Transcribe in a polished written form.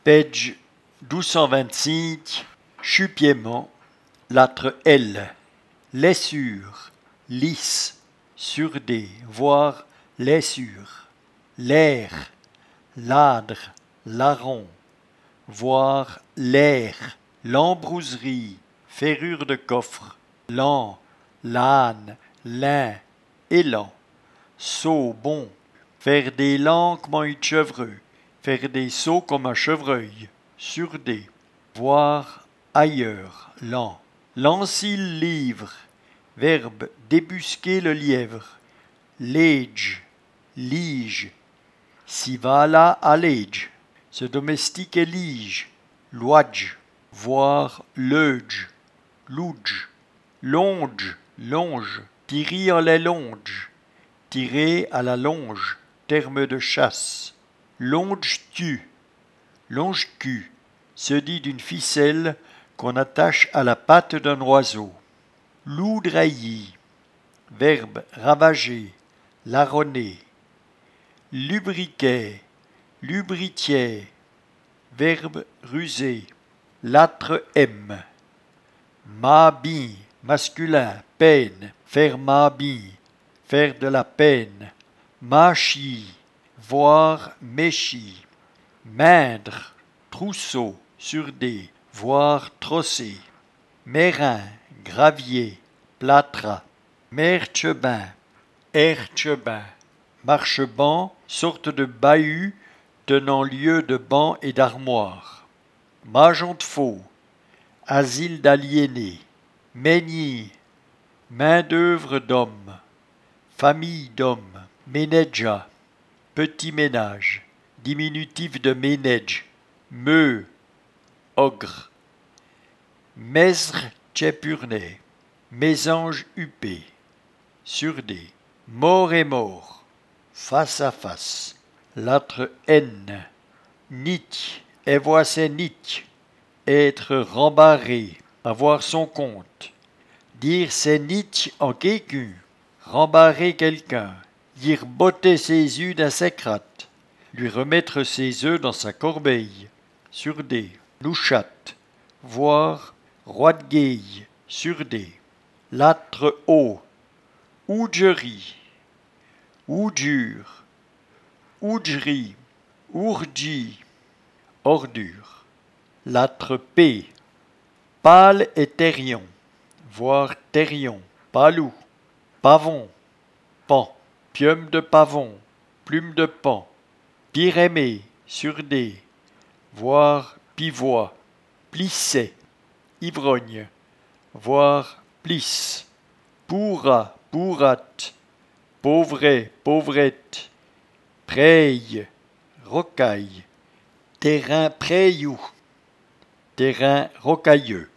Page 1225, chupiement, lettre L. Laissure, lisse, sur des, voire laissure. L'air, ladre, larron, voire l'air. L'embrouserie, ferrure de coffre. L'an, l'âne, lin, élan. Saut, bon, faire des langues comme un chevreux. Faire des sauts comme un chevreuil, sur des, voir ailleurs, l'an. L'ancile livre, verbe débusquer le lièvre, l'age, lige, si va là à l'age, se domestiquer lige, l'ouadge, voir l'euge, l'ouge, longe, longe, tirer en les longe, tirer à la longe, terme de chasse. Longe-tu, longe-cu, se dit d'une ficelle qu'on attache à la patte d'un oiseau. Loudraillis, verbe ravager, larronner. Lubriquet, lubritier, verbe ruser. L'âtre M. Mabie, masculin, peine, faire mabie, faire de la peine. Machie, voir méchis, maindre, trousseau, sur des, voir trosser, mérin, gravier, plâtras, merchebin, erchebin, marchebanc, sorte de bahut tenant lieu de banc et d'armoire, majon de faux, asile d'aliénés, menhir, main-d'œuvre d'homme, famille d'hommes, ménédja, petit ménage, diminutif de ménage, meu, ogre, mesre tchépurné, mésange huppé, sur des, mort et mort, face à face, l'âtre N, nit, évoisser nit, être rembarré, avoir son compte, dire c'est nit en quelqu'un, rembarrer quelqu'un, dire botter ses yeux dans sa cratte, lui remettre ses œufs dans sa corbeille, sur des, louchat, voir, roi de gueille, sur des, l'âtre O, ougerie, oudjure, oudjerie, ourdji, ordure, l'âtre P, pâle et terrion, voir terrion, palou, pavon, pan, pieume de pavon, plume de pan, pyrémée, sur des, voir pivois, plisset, ivrogne, voir plisse, pourra, pourrate, pauvret, pauvrette, preille, rocaille, terrain preyou, terrain rocailleux.